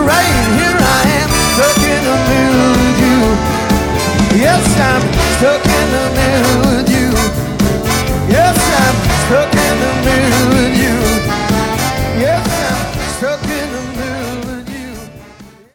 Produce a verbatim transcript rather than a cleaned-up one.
right here I am, stuck in the middle with you. Yes, I'm stuck in the middle with you.